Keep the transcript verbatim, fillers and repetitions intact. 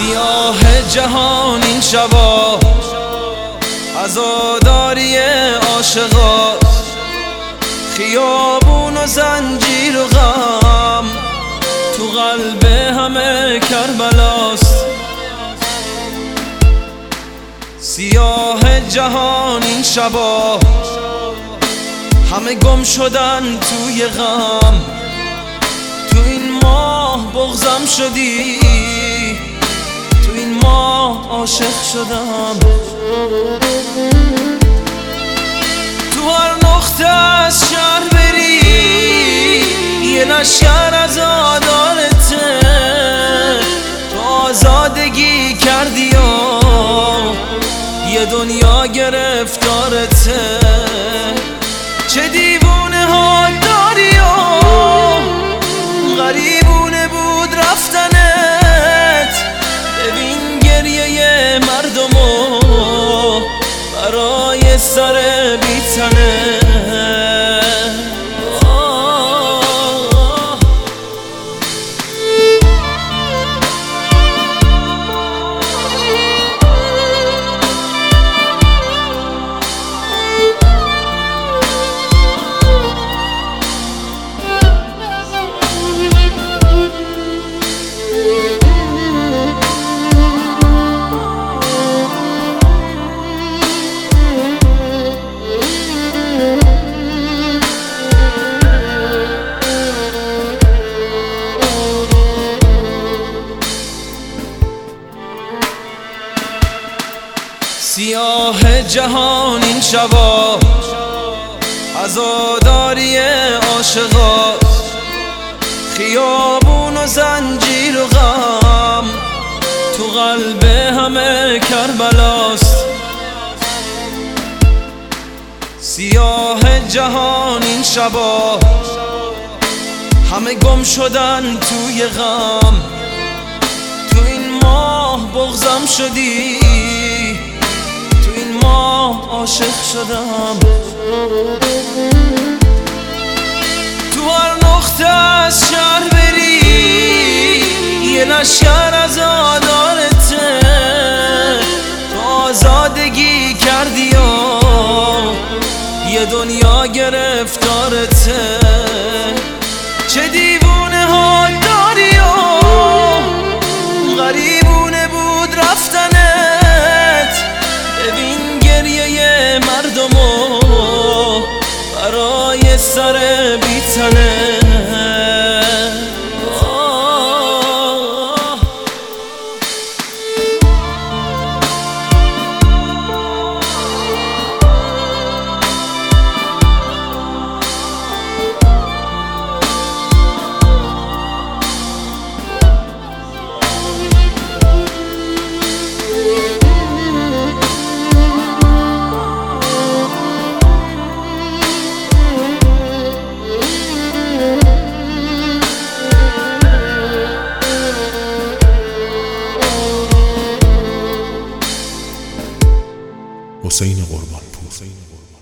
سیاه جهان این شبا عزاداری عاشقات، خیابون و زنجیر و غم تو قلب همه کربلاست. سیاه جهان این شبا همه گم شدن توی غم، تو این ماه بغضم شدی، تو این ماه عاشق شدم. تو هر نقطه از شهر بری یه لشکر عزادارته، تو آزادگی کردی و یه دنیا گرفتارته. چه دیوونه ها داری و غریبونه بود رفتنت، ببین گریه مردمو برای سر بیتنه. سیاه جهان این شبا عزاداری عاشقات، خیابون و زنجیر و غم تو قلب همه کربلاست. سیاه جهان این شبا همه گم شدن توی غم، تو این ماه بغضم شدی، ماه عاشق شدم. تو هر نقطه از شهر بری یه لشکر عزادارته، تو آزادگی کردی و یه دنیا گرفتارته. چه دیوونه ها داری و غریبونه بود رفتنت، ببین گریه مردمو برای سر بیتنه. حسین قربانپور.